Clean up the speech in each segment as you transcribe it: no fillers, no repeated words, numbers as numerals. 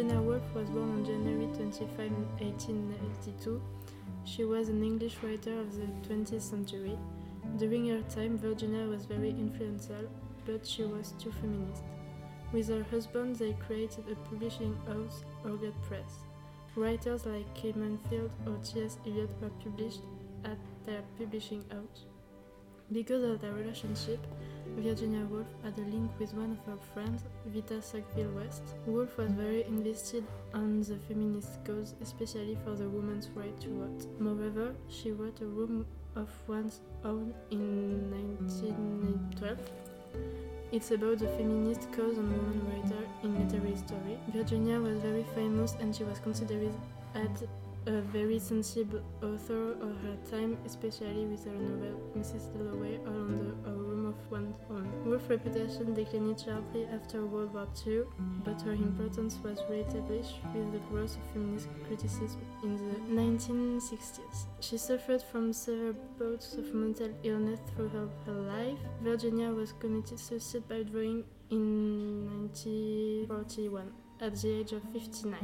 Virginia Woolf was born on January 25, 1882. She was an English writer of the 20th century. During her time, Virginia was very influential, but she was too feminist. With her husband, they created a publishing house, Orchard Press. Writers like Kay Mansfield or T.S. Eliot were published at their publishing house. Because of their relationship, Virginia Woolf had a link with one of her friends, Vita Sackville West. Woolf was very invested on the feminist cause, especially for the woman's right to vote. Moreover, she wrote A Room of One's Own in 1912. It's about the feminist cause and woman writer in literary story. Virginia was very famous and she was considered as a very sensible author of her time, especially with her novel Mrs. Dalloway or Under A Room of One's Own. Woolf's reputation declined sharply after World War II, but her importance was re-established with the growth of feminist criticism in the 1960s. She suffered from severe bouts of mental illness throughout her life. Virginia was committed suicide by drowning in 1941 at the age of 59.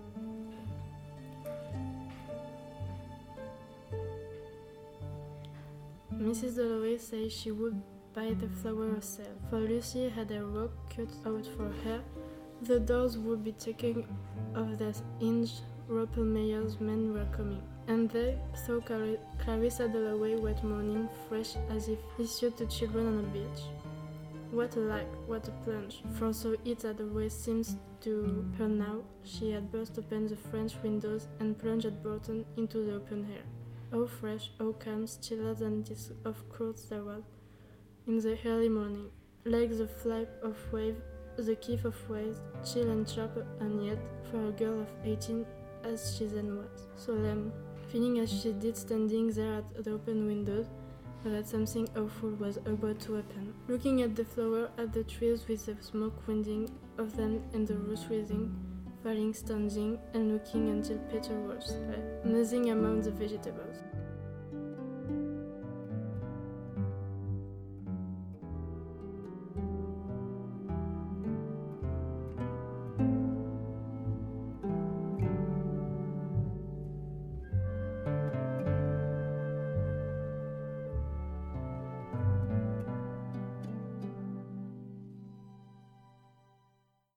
Mrs. Dalloway says she would buy the flower herself, for Lucy had a rock cut out for her. The doors would be taken off their hinges. Rupelmeyer's men were coming, and they saw Clarissa Dalloway wet morning, fresh as if issued to children on a beach. What a light, what a plunge, for so it had always seemed to her now. She had burst open the French windows and plunged at Burton into the open air. How fresh, how calm, stiller than this of course there was in the early morning, like the flap of wave, the cliff of waves, chill and sharp, and yet, for a girl of 18, as she then was, solemn, feeling as she did standing there at the open windows, that something awful was about to happen. Looking at the flower, at the trees with the smoke winding of them and the roots writhing, falling, standing, and looking until Peter was there, nosing among the vegetables.